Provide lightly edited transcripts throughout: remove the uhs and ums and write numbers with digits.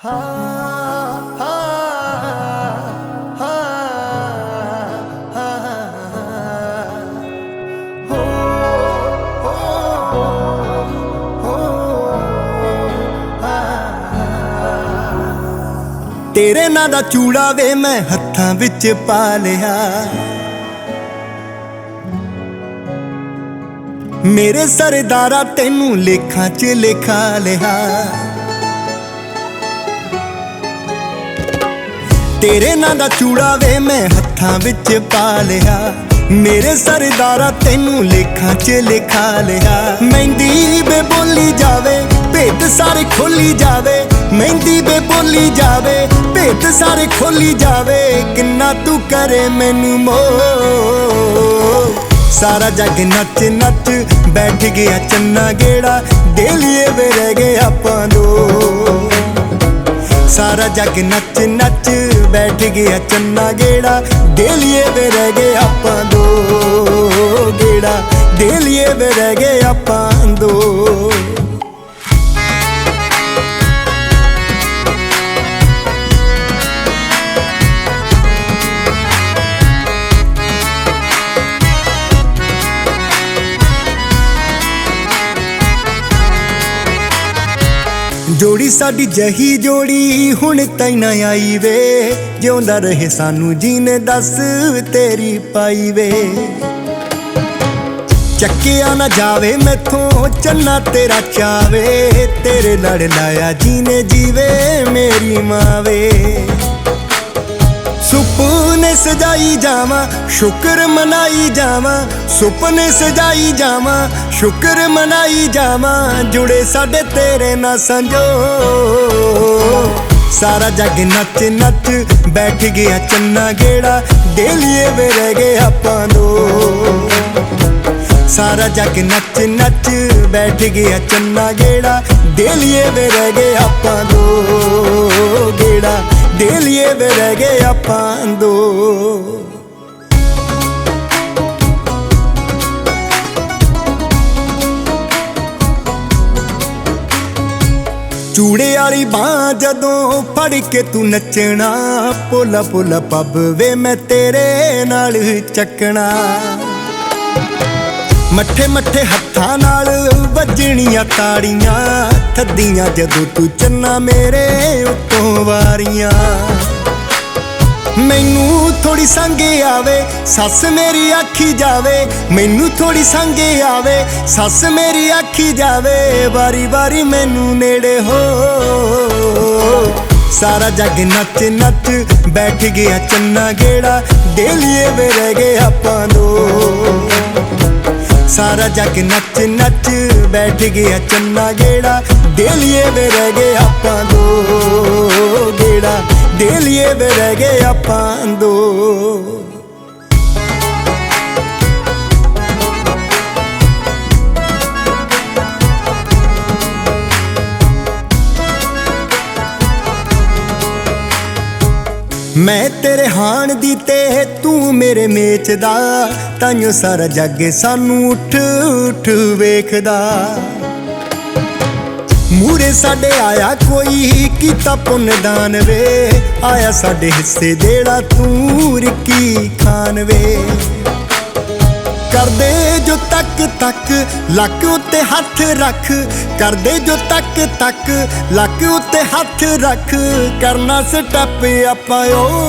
तेरे नां दा चूड़ा वे मैं हत्थां विच पा लिया, मेरे सरदारा तैनू लेखां च लिखा लिया। तेरे नां दा चूड़ा वे मैं हत्थां विच पा लिया, मेरे सरदारा तैनू लेखां च लिखा लिया। मेहंदी बे बोली जावे भेत सारे खोली जावे, मेहंदी बे बोली जावे भेत सारे खोली जावे। किन्ना तू करे मैनू मोह, सारा जग नच नच बैठ गया चन्ना गेड़ा, दे लिए वे रह गए आपां दो। सारा जग नच नच बैठ गया चन्ना गेड़ा, दे लिए वे रह गए आपां दो गेड़ा, दे लिए वे रह गए आपां दो। जोड़ी साडी जही जोड़ी हुण ताईं ना आई वे, जिउंदा रहे सानू जीने दस तेरी पाई वे। चक्किया ना जावे मैथों चन्ना तेरा चावे, तेरे लड़ लाया जीने जीवे मेरी मावे। सुपने सजाई जावा शुक्र मनाई जावा, सुपने सजाई जावा शुक्र मनाई जावा। जुड़े साडे तेरे ना संजो, सारा जग नच नच बैठ गया चन्ना गेड़ा, दे लिए वे रह गए आपां दो। सारा जग नच नच बैठ गया चन्ना गेड़ा, दे लिए वे रह गए आपां दो गेड़ा, दे लिए वे रह गए आपां दो। चूड़े आली बां जदों फड़ के तू नचना, पोला पोला पब वे मैं तेरे नाल चकना। मट्ठे मट्ठे हत्थां नाल वजणियां ताड़ियां, थद्दियां जदों तू चन्ना मेरे उत्तों वारियां। मैनू थोड़ी संगे आवे सस मेरी आखी जावे, मैनू थोड़ी संगे आवे सस मेरी आखी जावे। वारी वारी मैनू नेड़े हो, सारा जग नच नच बैठ गया चन्ना गेड़ा, दे लिए वे रह गए आपां दो। सारा जग नच नच बैठ गया चन्ना गेड़ा, दे लिए वे रह गए आपां दो गेड़ा, दे लिए वे रह गए आपां दो। मैं तेरे हाण दी ते तू मेरे मेच दा, ताइयों सारा जग सानू उठ उठ वेखदा। मूरे साडे आया कोई कीता पुन्न दान वे, आया साडे हिस्से देड़ा तू रिक्की खान वे। करदे जो तक तक लक उत्ते हथ रख, करदे जो तक तक लक उत्ते हथ रख। करना स्टैप आपां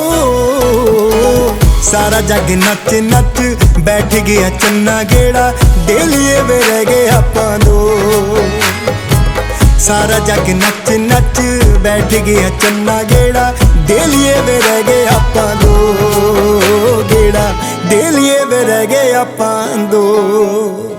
ओ, सारा जग नच नच बैठ गया चन्ना गेड़ा, दे लिए वे रह गए आपां दो। सारा जग नच नच बैठ गया चन्ना गेड़ा, दे लिए वे रह गए आपां दो गेड़ा, दे लिए वे रह गए आपां दो।